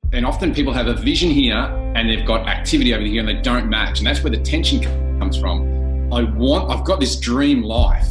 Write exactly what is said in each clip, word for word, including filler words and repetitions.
And often people have a vision here and they've got activity over here and they don't match. And that's where the tension comes from. I want, I've got this dream life,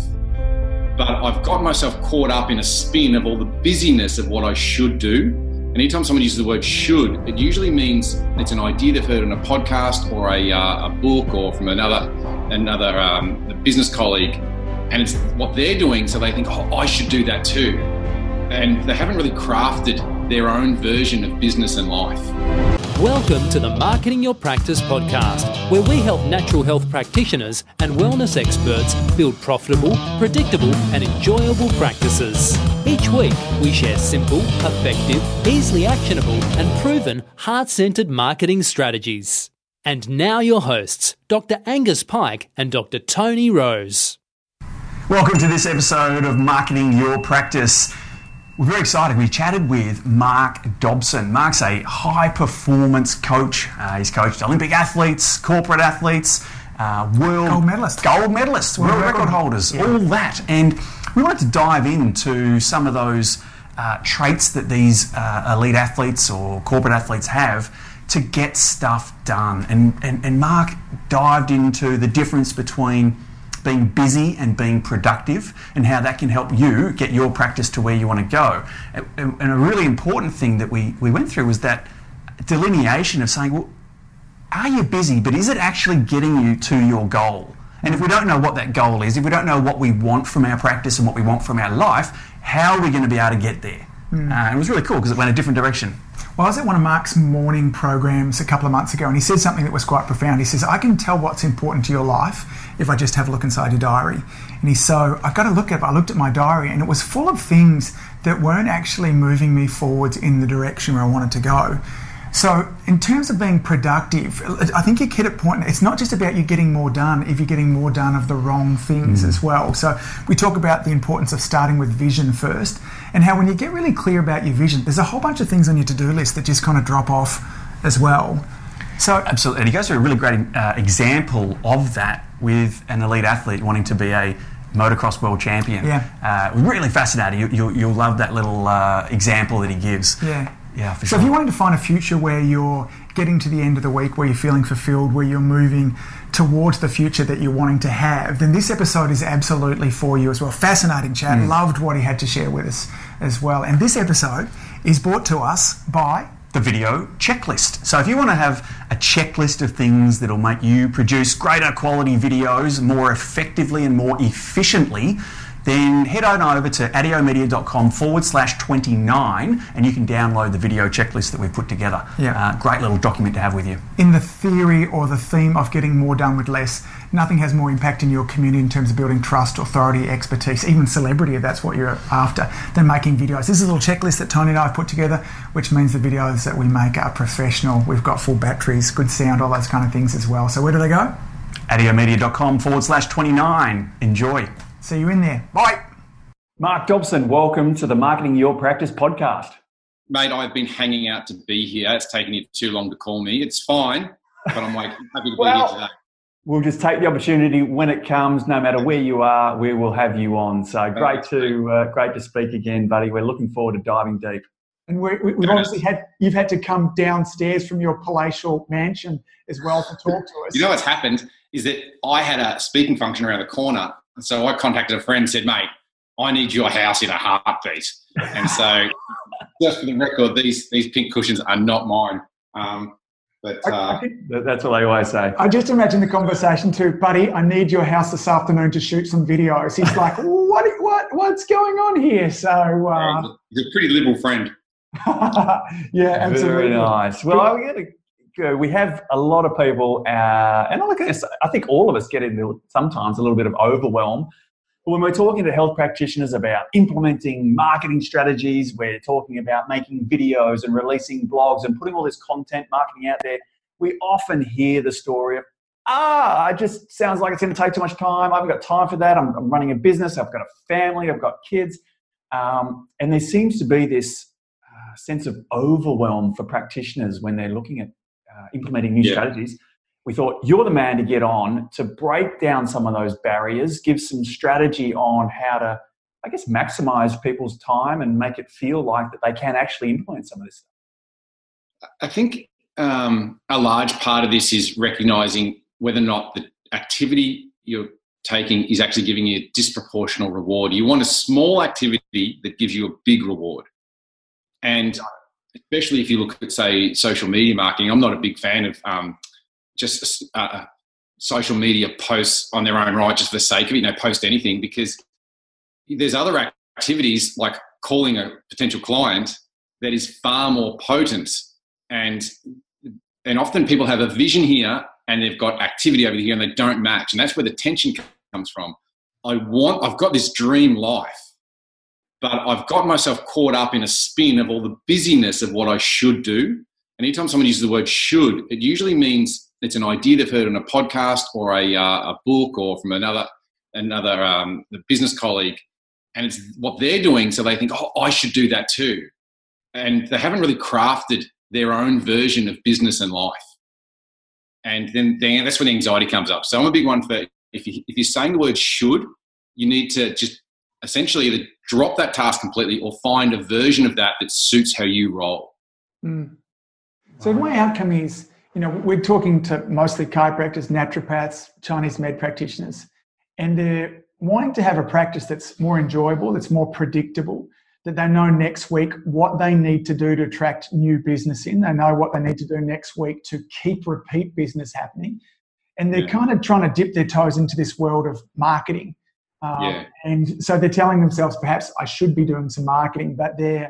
but I've got myself caught up in a spin of all the busyness of what I should do. And anytime someone uses the word should, it usually means it's an idea they've heard on a podcast or a, uh, a book or from another, another um, business colleague. And it's what they're doing. So they think, oh, I should do that too. And they haven't really crafted their own version of business and life. Welcome to the Marketing Your Practice podcast, where we help natural health practitioners and wellness experts build profitable, predictable, and enjoyable practices. Each week, we share simple, effective, easily actionable, and proven heart-centered marketing strategies. And now your hosts, Doctor Angus Pike and Doctor Tony Rose. Welcome to this episode of Marketing Your Practice. We're very excited. We chatted with Mark Dobson. Mark's a high-performance coach. Uh, he's coached Olympic athletes, corporate athletes, uh, world... Gold medalists. Gold medalists, world, world record, record holders, yeah. All that. And we wanted to dive into some of those uh, traits that these uh, elite athletes or corporate athletes have to get stuff done. And, and, and Mark dived into the difference between being busy and being productive and how that can help you get your practice to where you want to go. And, and a really important thing that we, we went through was that delineation of saying, well, are you busy, but is it actually getting you to your goal? And if we don't know what that goal is, if we don't know what we want from our practice and what we want from our life, how are we going to be able to get there? Mm. Uh, it was really cool because it went a different direction. Well, I was at one of Mark's morning programs a couple of months ago, and he said something that was quite profound. He says, I can tell what's important to your life if I just have a look inside your diary. And he's so, I got to look at it. I looked at my diary, and it was full of things that weren't actually moving me forwards in the direction where I wanted to go. So in terms of being productive, I think you hit a point. It's not just about you getting more done if you're getting more done of the wrong things mm. as well. So we talk about the importance of starting with vision first, and how when you get really clear about your vision, there's a whole bunch of things on your to-do list that just kind of drop off as well. So absolutely. And he goes through a really great uh, example of that with an elite athlete wanting to be a motocross world champion. Yeah. Uh, really fascinating. You, you'll, you'll love that little uh, example that he gives. Yeah. Yeah, for so sure. if you wanted to find a future where you're getting to the end of the week, where you're feeling fulfilled, where you're moving towards the future that you're wanting to have, then this episode is absolutely for you as well. Fascinating chat. Mm. Loved what he had to share with us as well. And this episode is brought to us by the Video Checklist. So if you want to have a checklist of things that'll make you produce greater quality videos more effectively and more efficiently, then head on over to adiomedia.com forward slash 29 and you can download the video checklist that we've put together. Yeah. Uh, great little document to have with you. In the theory or the theme of getting more done with less, nothing has more impact in your community in terms of building trust, authority, expertise, even celebrity if that's what you're after, than making videos. This is a little checklist that Tony and I have put together, which means the videos that we make are professional. We've got full batteries, good sound, all those kind of things as well. So where do they go? adiomedia.com forward slash 29. Enjoy. See you in there. Bye. Mark Dobson, welcome to the Marketing Your Practice podcast. Mate, I've been hanging out to be here. It's taken you too long to call me. It's fine, but I'm like happy to well, be here today. We'll just take the opportunity when it comes. No matter where you are, we will have you on. So great to uh, great to speak again, buddy. We're looking forward to diving deep. And we, we, we've obviously had you've had to come downstairs from your palatial mansion as well to talk to us. You know what's happened is that I had a speaking function around the corner. So I contacted a friend and said, mate, I need your house in a heartbeat. And so just for the record, these these pink cushions are not mine. Um, but uh, I, I think that's what I always say. I just imagine the conversation too, buddy, I need your house this afternoon to shoot some videos. He's like, what, what, what's going on here? So uh, he's a pretty liberal friend. Yeah, absolutely. Very nice. Well, I get to go. We have a lot of people, uh, and I guess I think all of us get into sometimes a little bit of overwhelm. But when we're talking to health practitioners about implementing marketing strategies, we're talking about making videos and releasing blogs and putting all this content marketing out there, we often hear the story of, ah, it just sounds like it's going to take too much time. I haven't got time for that. I'm, I'm running a business. I've got a family. I've got kids. Um, and there seems to be this uh, sense of overwhelm for practitioners when they're looking at uh, implementing new yeah. strategies. We thought you're the man to get on to break down some of those barriers, give some strategy on how to, I guess, maximize people's time and make it feel like that they can actually implement some of this stuff. I think um, a large part of this is recognising whether or not the activity you're taking is actually giving you a disproportional reward. You want a small activity that gives you a big reward. And especially if you look at, say, social media marketing, I'm not a big fan of um, just uh, social media posts on their own right just for the sake of it, you know, post anything, because there's other activities like calling a potential client that is far more potent. And and often people have a vision here and they've got activity over here and they don't match. And that's where the tension comes from. I want, I've got this dream life, but I've got myself caught up in a spin of all the busyness of what I should do. And anytime someone uses the word should, it usually means it's an idea they've heard on a podcast or a, uh, a book or from another another um, business colleague, and it's what they're doing, so they think, oh, I should do that too. And they haven't really crafted their own version of business and life. And then, then that's when the anxiety comes up. So I'm a big one for, if, you, if you're saying the word should, you need to just essentially either drop that task completely or find a version of that that suits how you roll. Mm. So my outcome is, you know, we're talking to mostly chiropractors, naturopaths, Chinese med practitioners, and they're wanting to have a practice that's more enjoyable, that's more predictable, that they know next week what they need to do to attract new business in. They know what they need to do next week to keep repeat business happening. And they're yeah. kind of trying to dip their toes into this world of marketing. Um, yeah. And so they're telling themselves, perhaps I should be doing some marketing, but they're,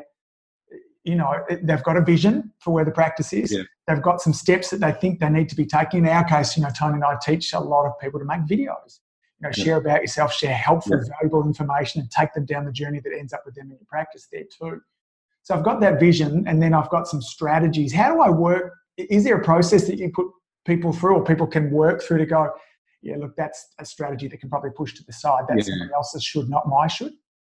you know, they've got a vision for where the practice is. Yeah. They've got some steps that they think they need to be taking. In our case, you know, Tony and I teach a lot of people to make videos. You know, yeah. share about yourself, share helpful, yeah. valuable information, and take them down the journey that ends up with them in your practice there too. So I've got that vision, and then I've got some strategies. How do I work? Is there a process that you put people through, or people can work through to go, yeah, look, that's a strategy that can probably push to the side. That's yeah. someone else's should, not my should.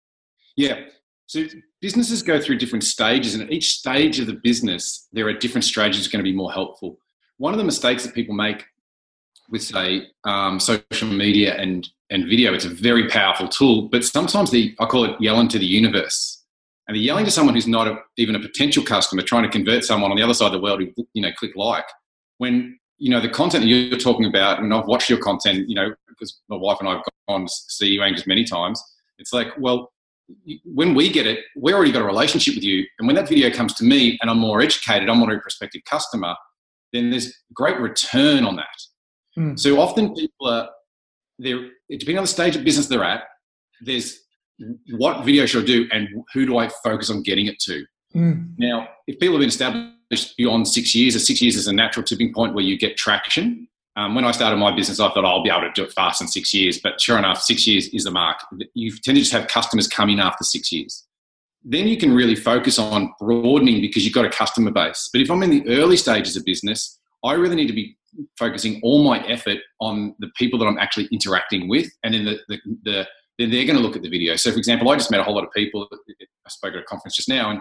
Yeah. So businesses go through different stages, and at each stage of the business, there are different strategies going to be more helpful. One of the mistakes that people make with, say, um, social media and, and video, it's a very powerful tool, but sometimes the, I call it yelling to the universe. And they're yelling to someone who's not a, even a potential customer, trying to convert someone on the other side of the world who, you know, click like. When, you know, the content that you're talking about, and I've watched your content, you know, because my wife and I have gone to see you, Angus, many times. It's like, well, when we get it, we've already got a relationship with you. And when that video comes to me and I'm more educated, I'm more a prospective customer, then there's great return on that. Mm. So often people are, they're, depending on the stage of business they're at, there's what video should I do and who do I focus on getting it to? Mm. Now, if people have been established beyond six years, or six years is a natural tipping point where you get traction. Um, when I started my business, I thought, oh, I'll be able to do it fast in six years. But sure enough, six years is the mark. You tend to just have customers come in after six years. Then you can really focus on broadening because you've got a customer base. But if I'm in the early stages of business, I really need to be focusing all my effort on the people that I'm actually interacting with. And then the, the, the then they're going to look at the video. So, for example, I just met a whole lot of people. I spoke at a conference just now, and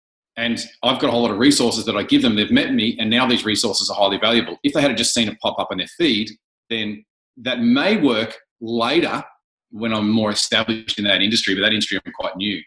And I've got a whole lot of resources that I give them. They've met me, and now these resources are highly valuable. If they had just seen it pop up on their feed, then that may work later when I'm more established in that industry, but that industry I'm quite new.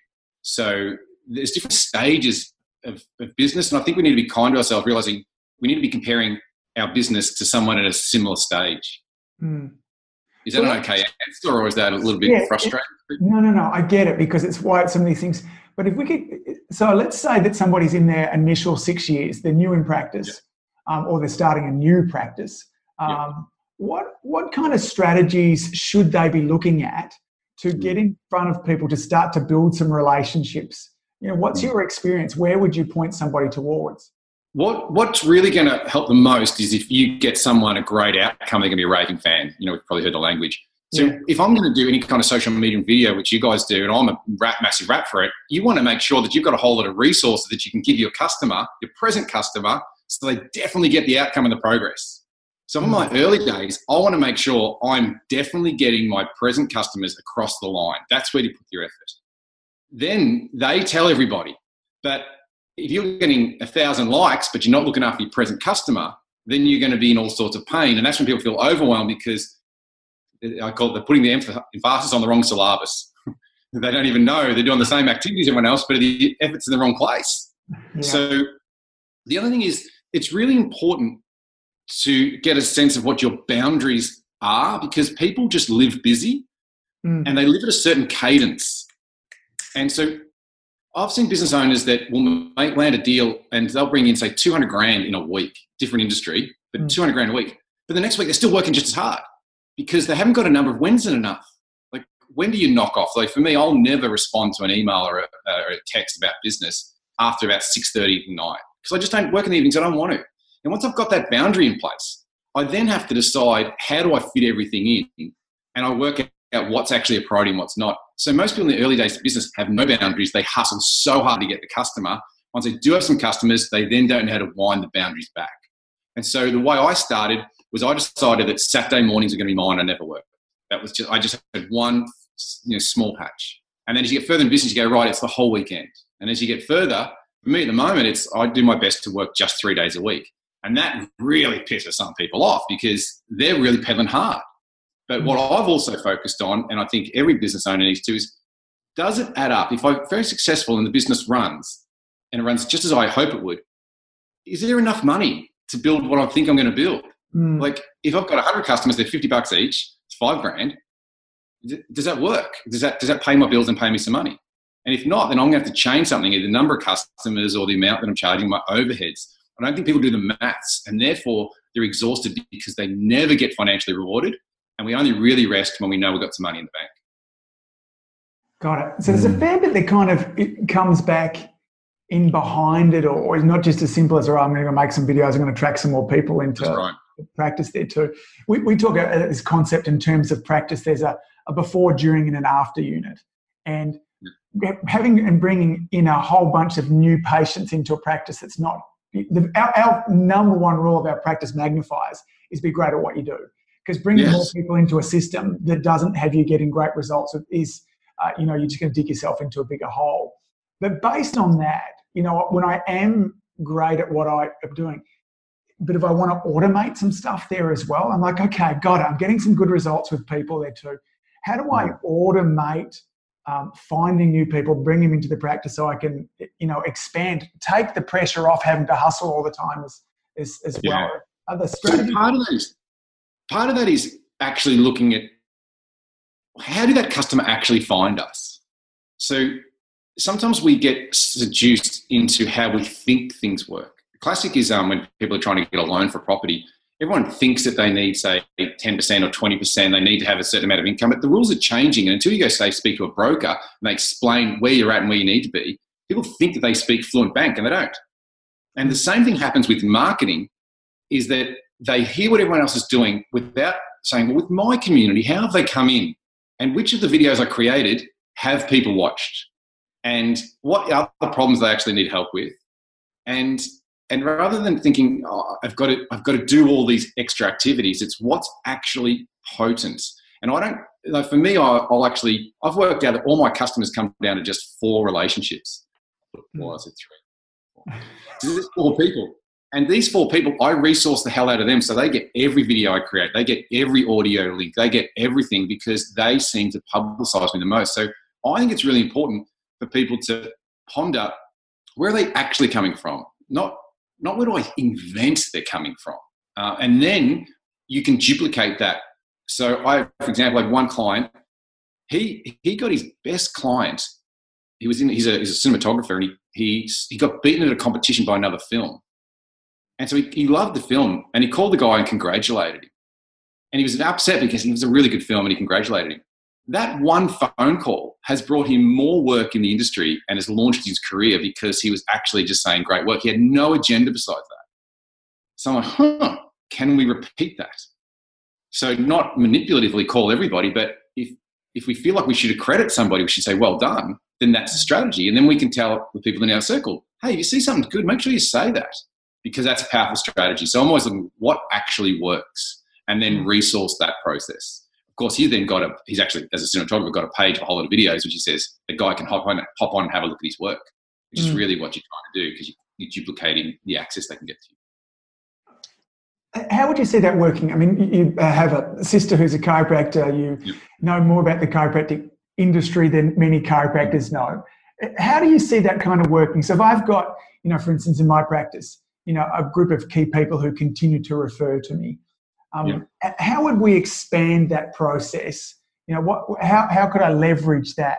So there's different stages of, of business, and I think we need to be kind to ourselves, realizing we need to be comparing our business to someone at a similar stage. Mm. Is that well, an okay answer, or is that a little bit yeah, frustrating? It, no, no, no. I get it, because it's why some of these things. But if we could, so let's say that somebody's in their initial six years, they're new in practice, yeah. um, or they're starting a new practice. Um, yeah. What what kind of strategies should they be looking at to mm. get in front of people to start to build some relationships? You know, what's mm. your experience? Where would you point somebody towards? What What's really going to help the most is if you get someone a great outcome, they're going to be a raving fan. You know, we've probably heard the language. So yeah. if I'm going to do any kind of social media video, which you guys do, and I'm a rap, massive rap for it, you want to make sure that you've got a whole lot of resources that you can give your customer, your present customer, so they definitely get the outcome and the progress. So in my early days, I want to make sure I'm definitely getting my present customers across the line. That's where you put your effort. Then they tell everybody. But if you're getting a thousand likes, but you're not looking after your present customer, then you're going to be in all sorts of pain. And that's when people feel overwhelmed, because I call it they're putting the emphasis on the wrong syllabus. They don't even know they're doing the same activities as everyone else, but the effort's in the wrong place. Yeah. So The other thing is it's really important to get a sense of what your boundaries are, because people just live busy mm. and they live at a certain cadence. And so I've seen business owners that will make, land a deal and they'll bring in, say, two hundred grand in a week, different industry, but mm. two hundred grand a week. But the next week they're still working just as hard because they haven't got a number of when's it enough. Like, when do you knock off? Like, for me, I'll never respond to an email or a, or a text about business after about six thirty at night because I just don't work in the evenings. I don't want to. And once I've got that boundary in place, I then have to decide, how do I fit everything in? And I work out what's actually a priority and what's not. So most people in the early days of business have no boundaries. They hustle so hard to get the customer. Once they do have some customers, they then don't know how to wind the boundaries back. And so the way I started was I decided that Saturday mornings are going to be mine. I never work. That was just, I just had one, you know, small patch. And then as you get further in business, you go, right, it's the whole weekend. And as you get further, for me at the moment, it's I do my best to work just three days a week. And that really pisses some people off because they're really pedaling hard. But what I've also focused on, and I think every business owner needs to, is does it add up? If I'm very successful and the business runs, and it runs just as I hope it would, is there enough money to build what I think I'm going to build? Mm. Like, if I've got one hundred customers, they're fifty bucks each, it's five grand. Does that work? Does that, does that pay my bills and pay me some money? And if not, then I'm going to have to change something, either the number of customers or the amount that I'm charging, my overheads. I don't think people do the maths, and therefore they're exhausted because they never get financially rewarded, and we only really rest when we know we've got some money in the bank. Got it. So there's a fair bit that kind of it comes back in behind it, or it's not just as simple as, all right, I'm going to go make some videos, I'm going to attract some more people into right. practice there too. We, we talk about this concept in terms of practice. There's a, a before, during, and an after unit. And yeah. having and bringing in a whole bunch of new patients into a practice that's not The, our, our number one rule of our practice magnifiers is be great at what you do. Because bringing yes. more people into a system that doesn't have you getting great results is, uh, you know, you're just going to dig yourself into a bigger hole. But based on that, you know, when I am great at what I am doing, but if I want to automate some stuff there as well, I'm like, okay, got it. I'm getting some good results with people there too. How do I automate Um, finding new people, bring them into the practice so I can, you know, expand, take the pressure off having to hustle all the time as as, as yeah. well. Other so part of that is part of that is actually looking at how did that customer actually find us. So sometimes we get seduced into how we think things work. Classic is um, when people are trying to get a loan for property. Everyone thinks that they need, say, ten percent or twenty percent. They need to have a certain amount of income. But the rules are changing. And until you go, say, speak to a broker and they explain where you're at and where you need to be, people think that they speak fluent bank and they don't. And the same thing happens with marketing, is that they hear what everyone else is doing without saying, well, with my community, how have they come in? And which of the videos I created have people watched? And what other problems they actually need help with? And And rather than thinking, oh, I've got to, I've got to do all these extra activities, it's what's actually potent. And I don't, you know, for me, I, I'll actually, I've worked out that all my customers come down to just four relationships. Well, I said three. So there's four people. And these four people, I resource the hell out of them. So they get every video I create. They get every audio link. They get everything because they seem to publicize me the most. So I think it's really important for people to ponder, where are they actually coming from? Not Not where do I invent they're coming from. Uh, and then you can duplicate that. So I, for example, I had one client, he he got his best client. He was in, he's a, he's a cinematographer, and he, he, he got beaten at a competition by another film. And so he, he loved the film, and he called the guy and congratulated him. And he was upset because it was a really good film and he congratulated him. That one phone call has brought him more work in the industry and has launched his career because he was actually just saying great work. He had no agenda besides that. So I'm like, huh, can we repeat that? So not manipulatively call everybody, but if if we feel like we should accredit somebody, we should say, well done, then that's a strategy. And then we can tell the people in our circle, hey, if you see something good, make sure you say that, because that's a powerful strategy. So I'm always looking at what actually works and then resource that process. Of course, he's then got a, he's actually, as a cinematographer, got a page for a whole lot of videos, which he says the guy can hop on, hop on and have a look at his work, which mm. is really what you're trying to do, because you, you're duplicating the access they can get to you. How would you see that working? I mean, you have a sister who's a chiropractor. You yep. know more about the chiropractic industry than many chiropractors know. How do you see that kind of working? So if I've got, you know, for instance, in my practice, you know, a group of key people who continue to refer to me. Um, yeah. How would we expand that process? You know, what? How how could I leverage that?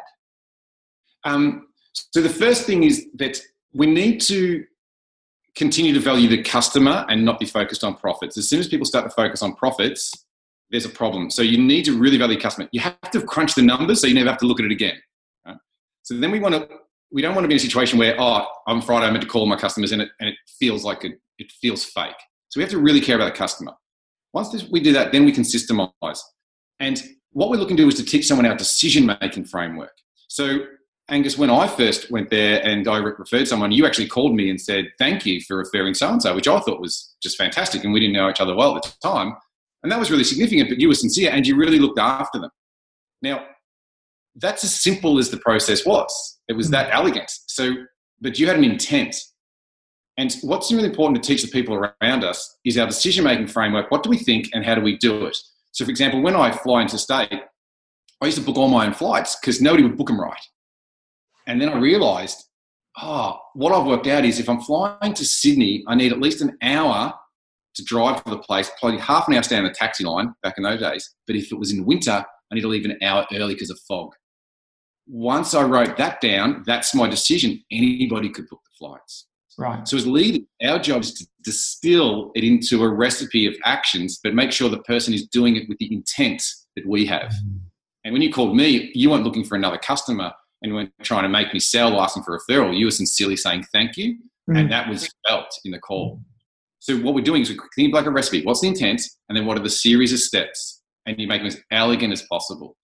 Um, so the first thing is that we need to continue to value the customer and not be focused on profits. As soon as people start to focus on profits, there's a problem. So you need to really value the customer. You have to crunch the numbers so you never have to look at it again. Right? So then we want to, we don't want to be in a situation where, oh, on Friday I'm meant to call my customers and it, and it feels like it, it feels fake. So we have to really care about the customer. Once this, we do that, then we can systemize. And what we're looking to do is to teach someone our decision-making framework. So Angus, when I first went there and I referred someone, you actually called me and said, thank you for referring so-and-so, which I thought was just fantastic. And we didn't know each other well at the time. And that was really significant, but you were sincere and you really looked after them. Now, that's as simple as the process was. It was that elegant. So, but you had an intent. And what's really important to teach the people around us is our decision-making framework. What do we think and how do we do it? So, for example, when I fly into state, I used to book all my own flights because nobody would book them right. And then I realised, oh, what I've worked out is if I'm flying to Sydney, I need at least an hour to drive to the place, probably half an hour stay on the taxi line back in those days. But if it was in winter, I need to leave an hour early because of fog. Once I wrote that down, that's my decision. Anybody could book the flights. Right. So as leaders, our job is to distill it into a recipe of actions, but make sure the person is doing it with the intent that we have. Mm-hmm. And when you called me, you weren't looking for another customer and you weren't trying to make me sell, asking for a referral. You were sincerely saying thank you. Mm-hmm. And that was felt in the call. So what we're doing is we're thinking like a recipe. What's the intent? And then what are the series of steps? And you make them as elegant as possible.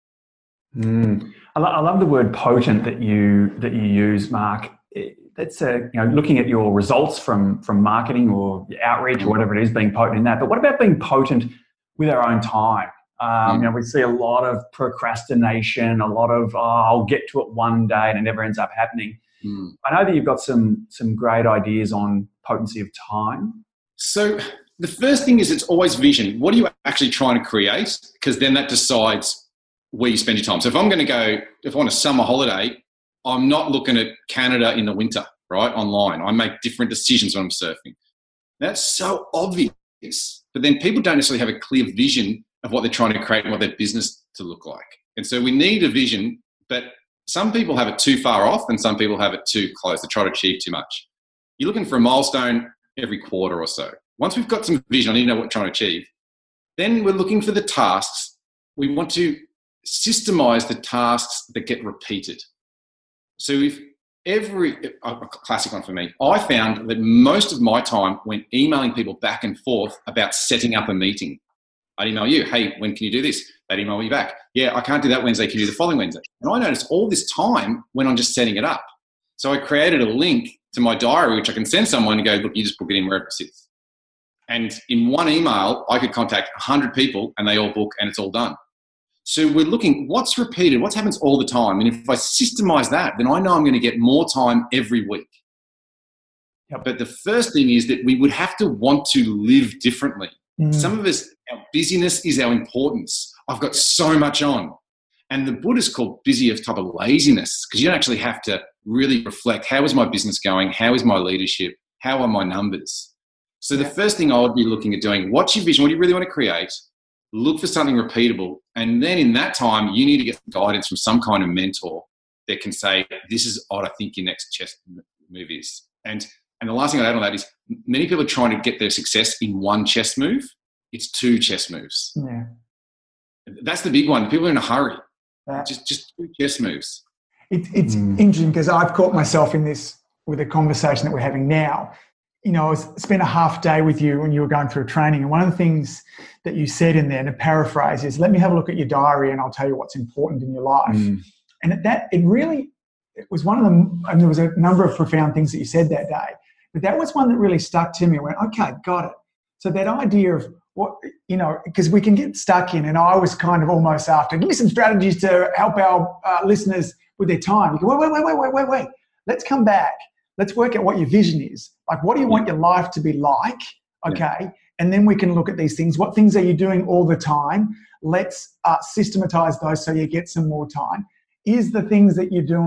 Mm. I, lo- I love the word potent that you that you use, Mark. It, that's a, you know, looking at your results from from marketing or outreach or whatever it is, being potent in that. But what about being potent with our own time? Um, mm. You know, we see a lot of procrastination, a lot of oh, I'll get to it one day, and it never ends up happening. Mm. I know that you've got some some great ideas on potency of time. So the first thing is it's always vision. What are you actually trying to create? Because then that decides where you spend your time. So if I'm going to go, if I want a summer holiday, I'm not looking at Canada in the winter, right, online. I make different decisions when I'm surfing. That's so obvious. But then people don't necessarily have a clear vision of what they're trying to create and what their business to look like. And so we need a vision, but some people have it too far off and some people have it too close. They try to achieve too much. You're looking for a milestone every quarter or so. Once we've got some vision, I need to know what we're trying to achieve. Then we're looking for the tasks. We want to systemize the tasks that get repeated. So if every, a classic one for me, I found that most of my time went emailing people back and forth about setting up a meeting. I'd email you, hey, when can you do this? They'd email me back. Yeah, I can't do that Wednesday. Can you do the following Wednesday? And I noticed all this time went on just setting it up. So I created a link to my diary, which I can send someone and go, look, you just book it in wherever it sits. And in one email, I could contact one hundred people and they all book and it's all done. So we're looking, what's repeated, what happens all the time? And if I systemize that, then I know I'm going to get more time every week. Yep. But the first thing is that we would have to want to live differently. Mm. Some of us, our busyness is our importance. I've got so much on. And the Buddhists call busy a type of laziness because you don't actually have to really reflect, how is my business going? How is my leadership? How are my numbers? So the first thing I would be looking at doing, what's your vision? What do you really want to create? Look for something repeatable. And then in that time, you need to get guidance from some kind of mentor that can say, this is what I think your next chess move is. And and the last thing I'd add on that is many people are trying to get their success in one chess move. It's two chess moves. Yeah. That's the big one. People are in a hurry. Uh, just, just two chess moves. It, it's mm. interesting because I've caught myself in this with the conversation that we're having now. You know, I was, spent a half day with you when you were going through a training, and one of the things that you said in there, to paraphrase, is let me have a look at your diary and I'll tell you what's important in your life. Mm. And at that, it really, it was one of them, and there was a number of profound things that you said that day, but that was one that really stuck to me. I went, okay, got it. So that idea of what, you know, because we can get stuck in, and I was kind of almost after, give me some strategies to help our uh, listeners with their time. You go, wait, wait, wait, wait, wait, wait. Let's come back. Let's work out what your vision is. Like, what do you want your life to be like? Okay. Yeah. And then we can look at these things. What things are you doing all the time? Let's uh, systematize those so you get some more time. Is the things that you're doing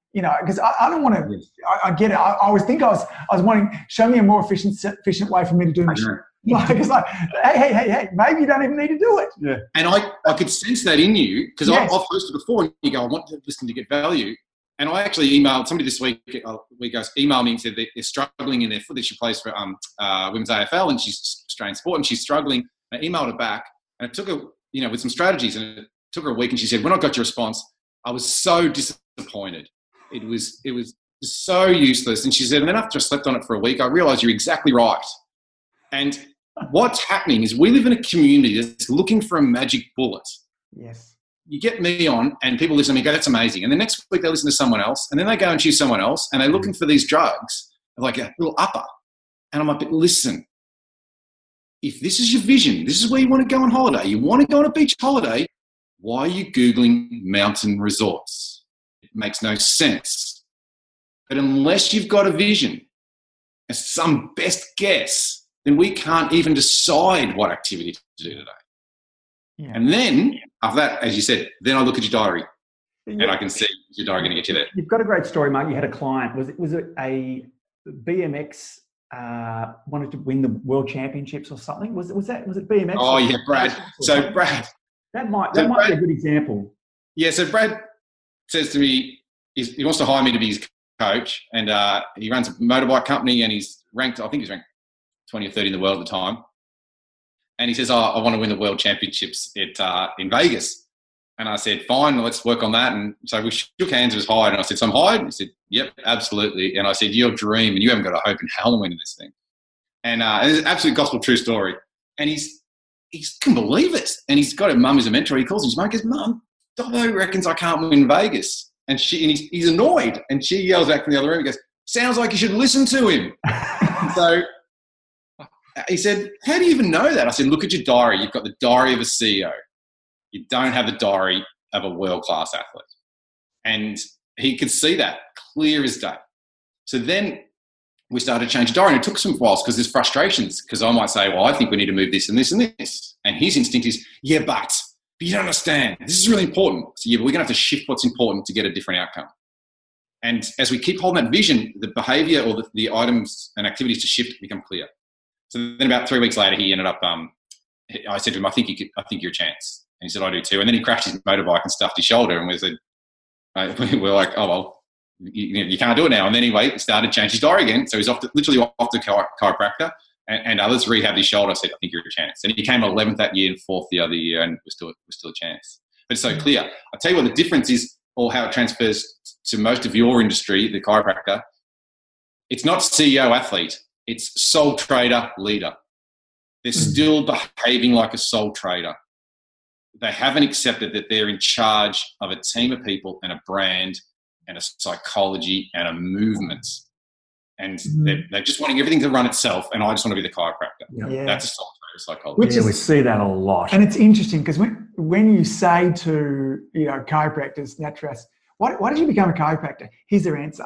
You know, because I, I don't want to. Yes. I, I get it. I, I always think I was. I was wanting show me a more efficient, efficient way for me to do my shit. Like it's like, hey, hey, hey, hey. Maybe you don't even need to do it. Yeah. And I, I could sense that in you because yes. I've, I've hosted before, and you go, I want to listen to get value. And I actually emailed somebody this week. Uh, week goes emailed me and said they're struggling in their footage. She plays for um uh women's A F L, and she's Australian sport, and she's struggling. And I emailed her back, and it took her, you know, with some strategies, and it took her a week. And she said, when I got your response, I was so disappointed. It was it was so useless. And she said, and then after I slept on it for a week, I realised you're exactly right. And what's happening is we live in a community that's looking for a magic bullet. Yes. You get me on and people listen to me, go, that's amazing. And the next week they listen to someone else, and then they go and choose someone else, and they're looking for these drugs, like a little upper. And I'm like, but listen, if this is your vision, this is where you want to go on holiday, you want to go on a beach holiday, why are you Googling mountain resorts? It makes no sense. But unless you've got a vision and some best guess, then we can't even decide what activity to do today. Yeah. And then, after that, as you said, then I look at your diary yeah. and I can see your diary going to get you there. You've got a great story, Mark. You had a client. Was it, was it a B M X uh, wanted to win the world championships or something? Was it, was that, was it B M X? Oh, yeah, Brad. So, Brad. That might, that so might Brad, be a good example. Yeah, so Brad says to me, he's, he wants to hire me to be his coach, and uh, he runs a motorbike company, and he's ranked, I think he's ranked twenty or thirty in the world at the time. And he says, oh, I want to win the world championships at, uh, in Vegas. And I said, fine, let's work on that. And so we shook hands, it was hired. And I said, so I'm hired? He said, yep, absolutely. And I said, your dream, and you haven't got a hope in hell in winning this thing. And uh, it's an absolute gospel true story. And he's, he couldn't believe it. And he's got a mum as a mentor. He calls his mum and goes, Mum, Dobbo reckons I can't win Vegas. And she, and he's, he's annoyed. And she yells back from the other room, he goes, sounds like you should listen to him. So he said, how do you even know that? I said, look at your diary. You've got the diary of a C E O. You don't have the diary of a world-class athlete. And he could see that clear as day. So then we started to change the diary, and it took some while because there's frustrations, because I might say, well, I think we need to move this and this and this. And his instinct is, yeah, but, but you don't understand. This is really important. So yeah, but we're going to have to shift what's important to get a different outcome. And as we keep holding that vision, the behavior or the, the items and activities to shift become clear. So then about three weeks later, he ended up, um, I said to him, I think you could, I think you're a chance. And he said, I do too. And then he crashed his motorbike and stuffed his shoulder. And we said, uh, we were like, oh, well, you, you can't do it now. And then anyway, he started to change his diary again. So he's off to, literally off to chiro- chiropractor and, and others rehabbed his shoulder. I said, I think you're a chance. And he came eleventh that year and fourth the other year, and was still, was still a chance. But it's so clear. I'll tell you what the difference is, or how it transfers to most of your industry, the chiropractor. It's not C E O athlete. It's sole trader leader. They're still behaving like a sole trader. They haven't accepted that they're in charge of a team of people and a brand and a psychology and a movement. And mm-hmm. they're, they're just wanting everything to run itself, and I just want to be the chiropractor. Yeah. That's a sole trader psychology. Which yeah, is, we see that a lot. And it's interesting because when, when you say to, you know, chiropractors, naturopaths, why, why did you become a chiropractor? Here's their answer.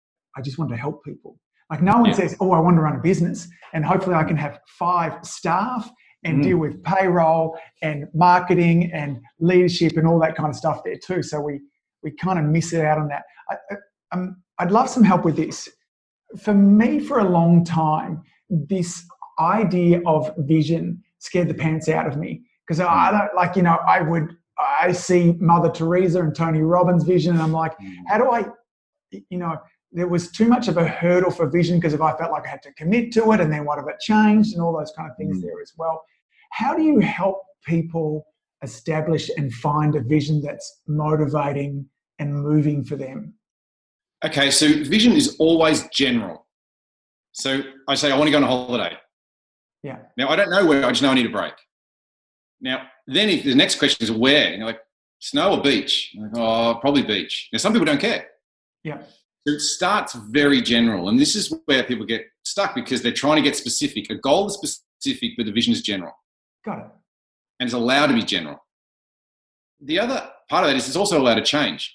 I just want to help people. Like no one yeah. says, oh, I want to run a business and hopefully I can have five staff and mm. deal with payroll and marketing and leadership and all that kind of stuff there too. So we we kind of miss it out on that. I, I, um, I'd love some help with this. For me, for a long time, this idea of vision scared the pants out of me because I don't like, you know, I would, I see Mother Teresa and Tony Robbins' vision and I'm like, mm. how do I, you know, there was too much of a hurdle for vision because if I felt like I had to commit to it and then what if it changed and all those kind of things mm. there as well. How do you help people establish and find a vision that's motivating and moving for them? Okay, so vision is always general. So I say, I want to go on a holiday. Yeah. Now, I don't know where, I just know I need a break. Now, then if the next question is where? And you're like, snow or beach? Like, oh, probably beach. Now, some people don't care. Yeah. So it starts very general, and this is where people get stuck because they're trying to get specific. A goal is specific, but the vision is general. Got it. And it's allowed to be general. The other part of that is it's also allowed to change.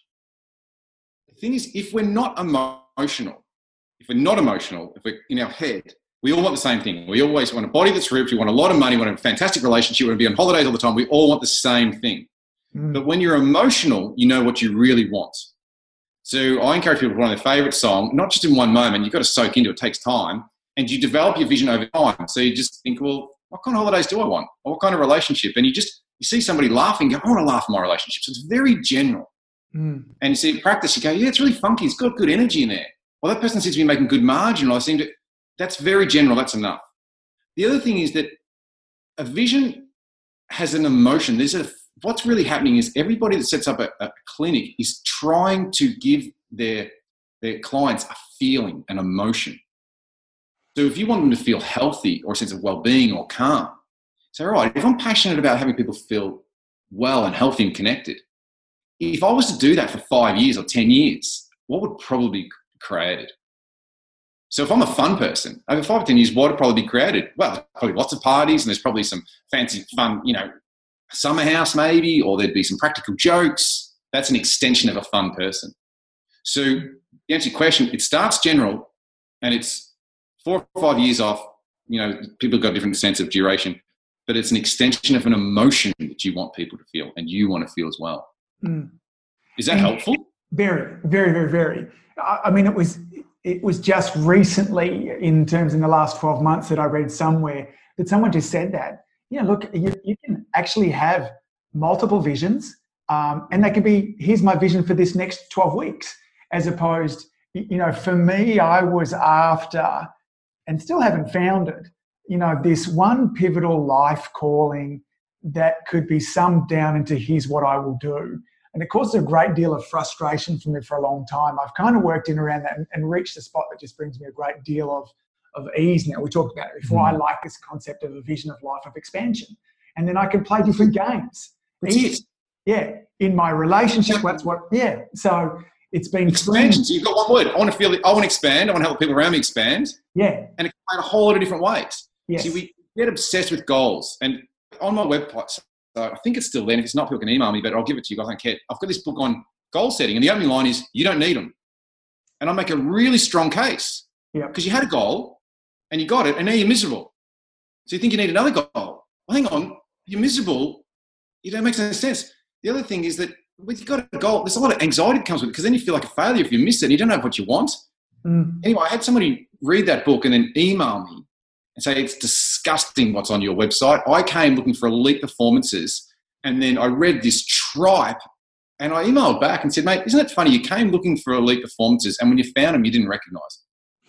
The thing is, if we're not emotional, if we're not emotional, if we're in our head, we all want the same thing. We always want a body that's ripped, we want a lot of money, we want a fantastic relationship, we want to be on holidays all the time. We all want the same thing. Mm. But when you're emotional, you know what you really want. So I encourage people to put on their favourite song, not just in one moment. You've got to soak into it. It takes time. And you develop your vision over time. So you just think, well, what kind of holidays do I want? Or what kind of relationship? And you just, you see somebody laughing, go, I want to laugh in my relationship. So it's very general. Mm. And you see in practice, you go, yeah, it's really funky. It's got good energy in there. Well, that person seems to be making good margin. I seem to, that's very general. That's enough. The other thing is that a vision has an emotion. There's a, what's really happening is everybody that sets up a, a clinic is trying to give their, their clients a feeling, an emotion. So if you want them to feel healthy or a sense of well-being or calm, say, all right, if I'm passionate about having people feel well and healthy and connected, if I was to do that for five years or ten years, what would probably be created? So if I'm a fun person, over five or ten years, what would probably be created? Well, probably lots of parties, and there's probably some fancy fun, you know, summer house maybe, or there'd be some practical jokes. That's an extension of a fun person. So to answer your question, it starts general and it's four or five years off. You know, people have got a different sense of duration, but it's an extension of an emotion that you want people to feel and you want to feel as well. Mm. Is that and helpful? Very, very, very, very. I mean, it was it was just recently, in terms in the last twelve months, that I read somewhere that someone just said that, yeah, look, you, you can actually have multiple visions, um, and they can be, here's my vision for this next twelve weeks, as opposed, you know, for me, I was after, and still haven't found it, you know, this one pivotal life calling that could be summed down into here's what I will do. And it caused a great deal of frustration for me for a long time. I've kind of worked in around that and, and reached a spot that just brings me a great deal of, of ease now. We talked about it before. Mm. I like this concept of a vision of life of expansion. And then I can play different games. Each, yeah, in my relationship, that's what, yeah. So it's been expansion. So you've got one word. I want to feel, I want to expand. I want to help people around me expand. Yeah. And it can play in a whole lot of different ways. Yes. See, we get obsessed with goals. And on my website, so I think it's still there. And if it's not, people can email me, but I'll give it to you guys. I don't care. I've got this book on goal setting. And the opening line is, you don't need them. And I make a really strong case. Yeah. Because you had a goal and you got it and now you're miserable. So you think you need another goal. Well, hang on. You're miserable. It don't make sense. The other thing is that when you've got a goal, there's a lot of anxiety that comes with it because then you feel like a failure if you miss it and you don't know what you want. Mm. Anyway, I had somebody read that book and then email me and say, it's disgusting what's on your website. I came looking for elite performances and then I read this tripe and I emailed back and said, mate, isn't it funny? You came looking for elite performances and when you found them, you didn't recognize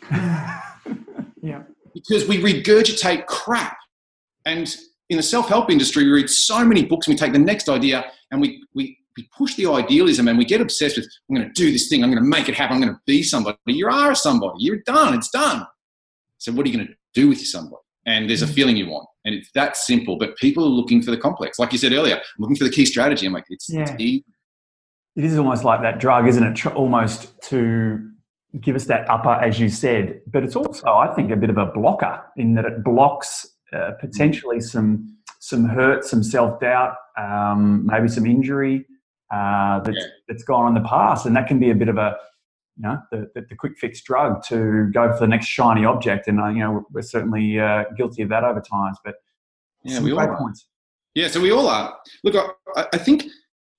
them. Yeah. Because we regurgitate crap. And in the self-help industry, we read so many books and we take the next idea and we, we, we push the idealism and we get obsessed with, I'm going to do this thing. I'm going to make it happen. I'm going to be somebody. You are somebody. You're done. It's done. So what are you going to do with somebody? And there's a feeling you want. And it's that simple. But people are looking for the complex. Like you said earlier, I'm looking for the key strategy. I'm like, it's, yeah. it's easy. It is almost like that drug, isn't it? Tr- almost to give us that upper, as you said. But it's also, I think, a bit of a blocker in that it blocks uh, potentially some some hurt, some self-doubt, um, maybe some injury uh, that's, yeah. that's gone on in the past. And that can be a bit of a, you know, the, the, the quick fix drug to go for the next shiny object. And, uh, you know, we're, we're certainly uh, guilty of that over times. But yeah, we all are. Points. Yeah, so we all are. Look, I, I think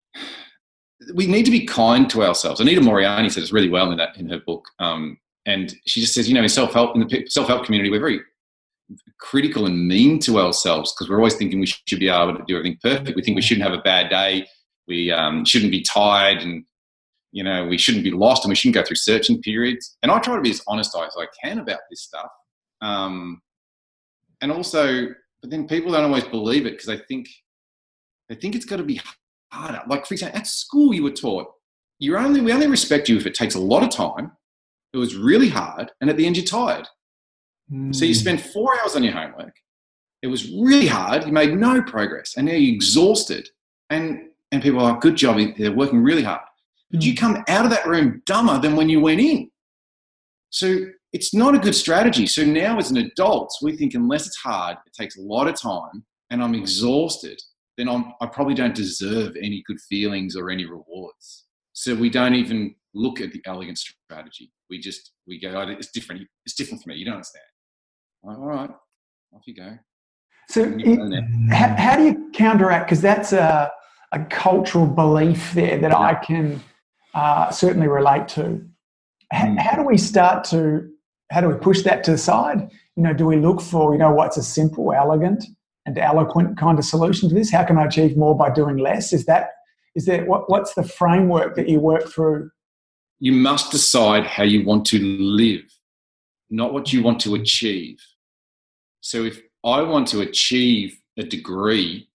we need to be kind to ourselves. Anita Moriarty said this really well in that in her book. Um, and she just says, you know, in self-help, in the self-help community, we're very critical and mean to ourselves because we're always thinking we should be able to do everything perfect. We think we shouldn't have a bad day. We um, shouldn't be tired and, you know, we shouldn't be lost and we shouldn't go through searching periods. And I try to be as honest as I can about this stuff. Um, and also, but then people don't always believe it because they think, they think it's got to be harder. Like, for example, at school you were taught, you're only, we only respect you if it takes a lot of time, it was really hard, and at the end you're tired. Mm. So you spend four hours on your homework. It was really hard. You made no progress, and now you're exhausted. And and people are like, good job, they're working really hard. But mm. you come out of that room dumber than when you went in. So it's not a good strategy. So now as an adult, we think unless it's hard, it takes a lot of time, and I'm exhausted, then I'm, I probably don't deserve any good feelings or any rewards. So we don't even look at the elegant strategy. We just, we go, oh, it's different. It's different for me. You don't understand. All right, off you go. So it, how, how do you counteract? Because that's a, a cultural belief there that I can uh, certainly relate to. H- Mm. How do we start to, how do we push that to the side? You know, do we look for, you know, what's a simple, elegant and eloquent kind of solution to this? How can I achieve more by doing less? Is that, is there, what, what's the framework that you work through? You must decide how you want to live, not what you want to achieve. So if I want to achieve a degree,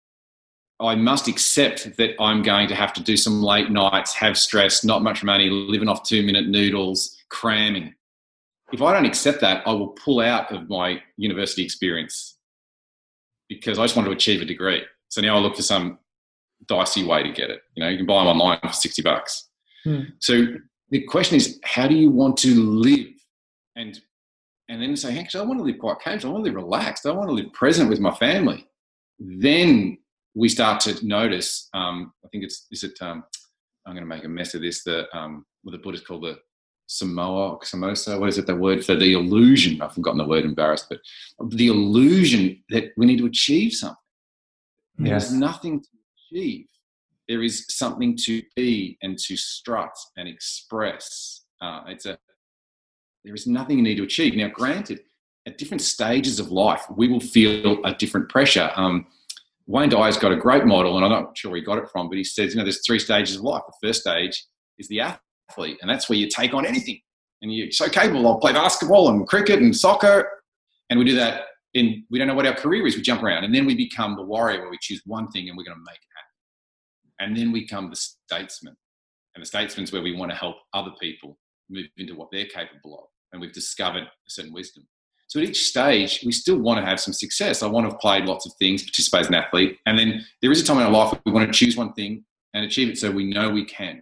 I must accept that I'm going to have to do some late nights, have stress, not much money, living off two-minute noodles, cramming. If I don't accept that, I will pull out of my university experience because I just want to achieve a degree. So now I look for some dicey way to get it. You know, you can buy them online for sixty bucks. Hmm. So the question is, how do you want to live? And and then say, actually, I want to live quite casual. I want to live relaxed. I want to live present with my family. Then we start to notice, um, I think it's, is it, um, I'm going to make a mess of this, the, um, what the Buddhists call the Samoa, Samosa, what is it, the word for the illusion? I've forgotten the word, embarrassed, but the illusion that we need to achieve something. Yes. There's nothing to achieve. There is something to be and to strut and express. Uh, it's a, there is nothing you need to achieve. Now, granted, at different stages of life, we will feel a different pressure. Um, Wayne Dyer's got a great model, and I'm not sure where he got it from, but he says, you know, there's three stages of life. The first stage is the athlete, and that's where you take on anything. And you're so capable. I'll play basketball and cricket and soccer, and we do that in, we don't know what our career is. We jump around, and then we become the warrior where we choose one thing and we're going to make it happen. And then we become the statesman. And the statesman's where we want to help other people move into what they're capable of. And we've discovered a certain wisdom. So at each stage, we still want to have some success. I want to have played lots of things, participate as an athlete. And then there is a time in our life where we want to choose one thing and achieve it so we know we can.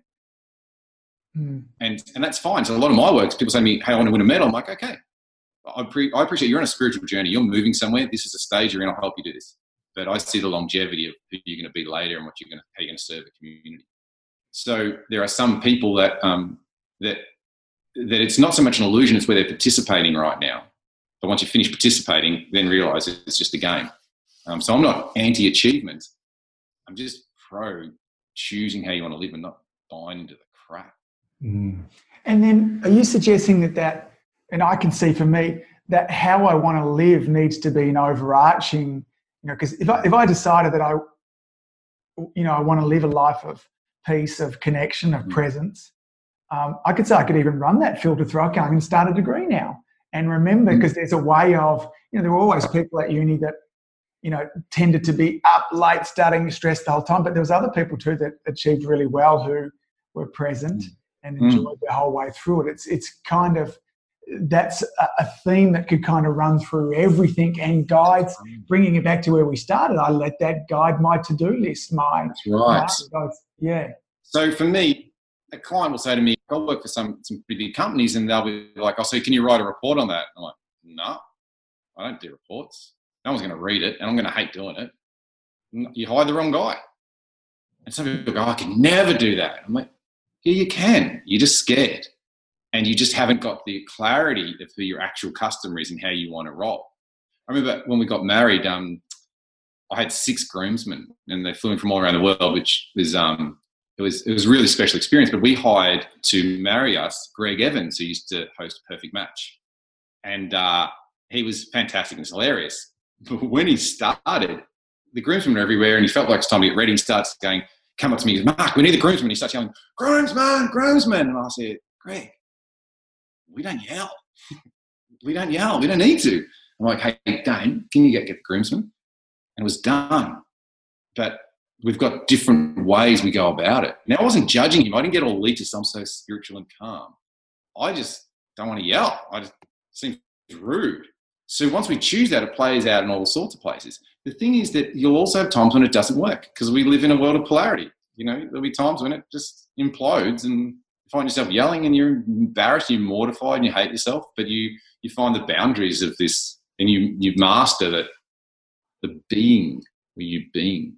Mm. And and that's fine. So a lot of my work, people say to me, hey, I want to win a medal. I'm like, okay, I, pre- I appreciate you're on a spiritual journey. You're moving somewhere. This is a stage you're in. I'll help you do this. But I see the longevity of who you're going to be later and what you're going to, how you're going to serve the community. So there are some people that um, that that it's not so much an illusion, it's where they're participating right now. But once you finish participating, then realise it's just a game. Um, so I'm not anti-achievement. I'm just pro choosing how you want to live and not buying into the crap. Mm. And then are you suggesting that that, and I can see for me, that how I want to live needs to be an overarching, you know, because if I, if I decided that I, you know, I want to live a life of peace, of connection, of mm. presence, um, I could say I could even run that filter through. Okay, I'm going to start a degree now. And remember, because there's a way of, you know, there were always people at uni that, you know, tended to be up late, starting stressed the whole time. But there was other people too that achieved really well who were present and enjoyed mm. the whole way through it. It's it's kind of, that's a, a theme that could kind of run through everything and guides, bringing it back to where we started. I let that guide my to-do list. My, that's right. My, yeah. So for me, a client will say to me, I'll work for some, some pretty big companies, and they'll be like, oh, so can you write a report on that? I'm like, no, I don't do reports. No one's going to read it, and I'm going to hate doing it. You hired the wrong guy. And some people go, I can never do that. I'm like, yeah, you can. You're just scared. And you just haven't got the clarity of who your actual customer is and how you want to roll. I remember when we got married, um, I had six groomsmen, and they flew in from all around the world, which was... Um, It was it was a really special experience, but we hired to marry us Greg Evans, who used to host Perfect Match. And uh, he was fantastic and it's hilarious. But when he started, the groomsmen were everywhere and he felt like it's time to get ready. He starts going, come up to me, he goes, Mark, we need the groomsmen. He starts yelling, groomsman, groomsman. And I said, Greg, we don't yell. we don't yell. We don't need to. I'm like, hey, Dane, can you get, get the groomsmen? And it was done. But we've got different ways we go about it. Now, I wasn't judging him. I didn't get all elitist. I'm so spiritual and calm. I just don't want to yell. I just it seems rude. So once we choose that, it plays out in all sorts of places. The thing is that you'll also have times when it doesn't work because we live in a world of polarity. You know, there'll be times when it just implodes and you find yourself yelling and you're embarrassed, you're mortified and you hate yourself, but you, you find the boundaries of this and you, you master the, the being where you've been.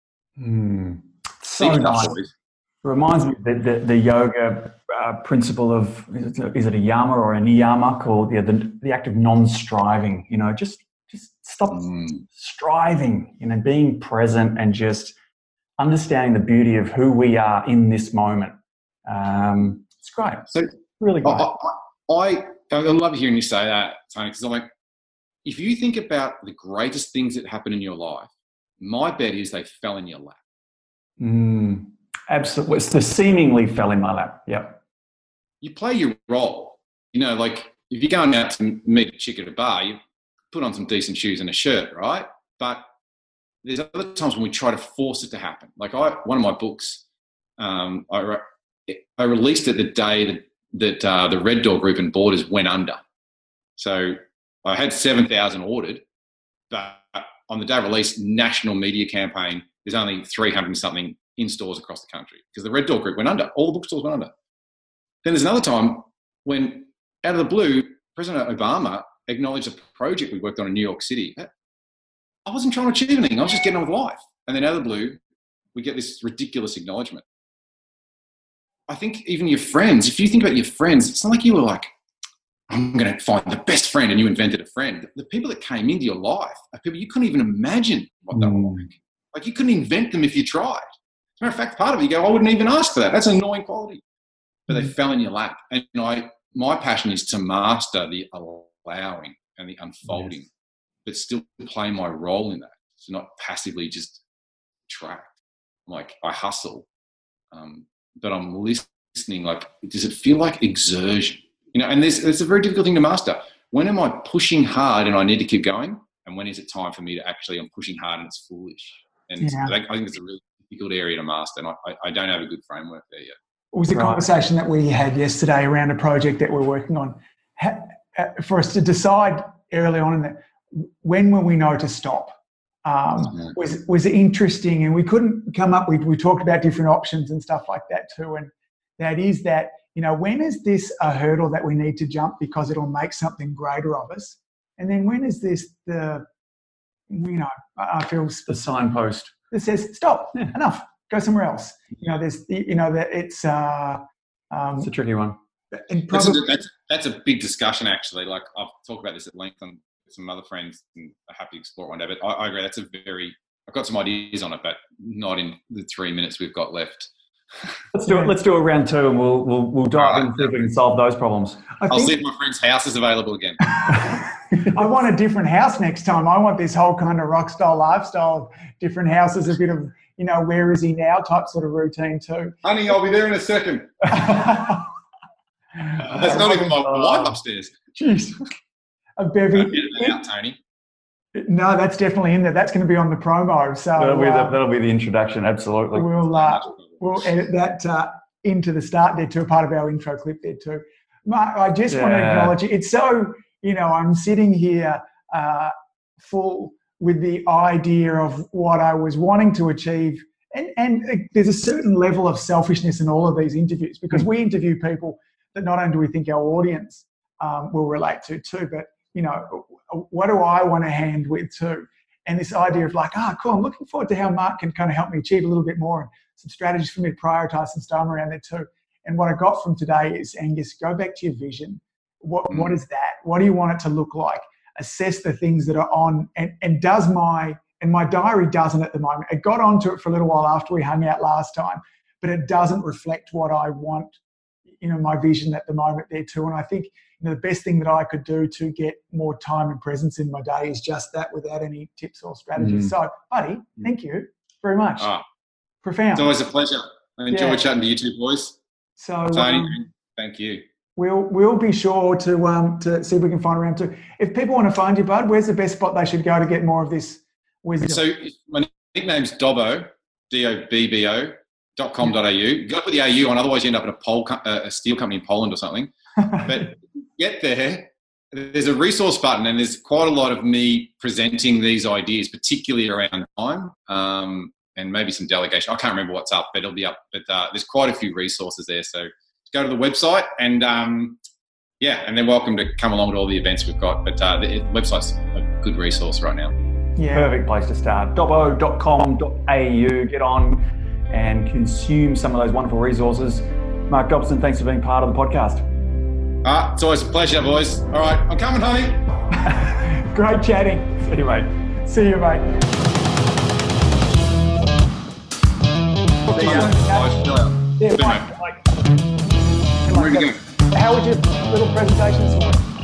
Mm. So nice. It reminds me of the, the, the yoga uh, principle of, is it, is it a yama or a niyama called the, the, the act of non-striving, you know, just just stop mm. striving, you know, being present and just understanding the beauty of who we are in this moment. Um, it's great. So really great. I, I, I love hearing you say that, Tony, because I'm like, if you think about the greatest things that happen in your life, my bet is they fell in your lap. Mm, absolutely. It's the seemingly fell in my lap. Yep. You play your role. You know, like if you're going out to meet a chick at a bar, you put on some decent shoes and a shirt, right? But there's other times when we try to force it to happen. Like I, one of my books, um, I, re- I released it the day that, that uh, the Red Door Group and Borders went under. So I had seven thousand ordered, but on the day of release, national media campaign, there's only three hundred something in stores across the country because the Red Door Group went under. All the bookstores went under. Then there's another time when, out of the blue, President Obama acknowledged a project we worked on in New York City. I wasn't trying to achieve anything. I was just getting on with life. And then out of the blue, we get this ridiculous acknowledgement. I think even your friends, if you think about your friends, it's not like you were like, I'm going to find the best friend and you invented a friend. The people that came into your life are people you couldn't even imagine what they were like. Like you couldn't invent them if you tried. As a matter of fact, part of it, you go, I wouldn't even ask for that. That's an annoying quality. But they fell in your lap. And I, my passion is to master the allowing and the unfolding, yes. but still play my role in that. So not passively just trapped. Like I hustle, um, but I'm listening. Like, does it feel like exertion? You know, and there's, it's a very difficult thing to master. When am I pushing hard and I need to keep going? And when is it time for me to actually, I'm pushing hard and it's foolish? And yeah. I think it's a really difficult area to master. And I, I don't have a good framework there yet. It was a right. conversation that we had yesterday around a project that we're working on. For us to decide early on in that, when will we know to stop? Um, mm-hmm. was was interesting, and we couldn't come up with. We talked about different options and stuff like that too. And that is that, you know, when is this a hurdle that we need to jump because it'll make something greater of us? And then when is this the, you know, I feel the signpost that says stop, yeah. enough, go somewhere else. You know, there's, you know, that it's. Uh, um, it's a tricky one. And probably, that's, a, that's, that's a big discussion, actually. Like I've talked about this at length on some other friends, and I'm happy to explore it one day. But I, I agree, that's a very. I've got some ideas on it, but not in the three minutes we've got left. Let's do it. Let's do a round two, and we'll we'll we'll dive right. in and see if we can solve those problems. I I'll think, see if my friend's house is available again. I want a different house next time. I want this whole kind of rock style lifestyle, different houses, a bit of, you know, where is he now type sort of routine too. Honey, I'll be there in a second. That's not even my wife upstairs. Jeez. A bevy. Get out, Tony. No, that's definitely in there. That's going to be on the promo. So that'll be, uh, the, that'll be the introduction. Absolutely. We'll uh, we'll edit that uh, into the start there too, a part of our intro clip there too. Mark, I just yeah. want to acknowledge it. It's so, you know, I'm sitting here uh, full with the idea of what I was wanting to achieve. And, and there's a certain level of selfishness in all of these interviews because we interview people that not only do we think our audience um, will relate to too, but, you know, what do I want to hand with too? And this idea of like, ah, oh, cool, I'm looking forward to how Mark can kind of help me achieve a little bit more and some strategies for me to prioritise some stuff around there too. And what I got from today is, Angus, go back to your vision. What mm. What is that? What do you want it to look like? Assess the things that are on, and, and does my, and my diary doesn't at the moment. It got onto it for a little while after we hung out last time, but it doesn't reflect what I want, you know, my vision at the moment there too. And I think, you know, the best thing that I could do to get more time and presence in my day is just that without any tips or strategies. Mm. So, buddy, thank you very much. Oh, Profound. It's always a pleasure. I enjoy yeah. chatting to you two boys. So, Tony, um, thank you. We'll we'll be sure to um to see if we can find around too. If people want to find you, bud, where's the best spot they should go to get more of this wisdom? So my nickname's Dobbo, D O B B O, dot com dot A U. You got to put the A U on, otherwise you end up in a, pole, a steel company in Poland or something. But get there, there's a resource button, and there's quite a lot of me presenting these ideas, particularly around time, um, and maybe some delegation. I can't remember what's up, but it'll be up. But uh, there's quite a few resources there. So go to the website, and um, yeah, and they're welcome to come along to all the events we've got. But uh, the website's a good resource right now. Yeah, perfect place to start. dobbo dot com dot A U. Get on and consume some of those wonderful resources. Mark Dobson, thanks for being part of the podcast. Ah, it's always a pleasure, boys. All right, I'm coming, honey. Great chatting. See you, mate. See you, mate. See ya. Yeah, bye. Bye. ready to go. How was your little presentation this morning?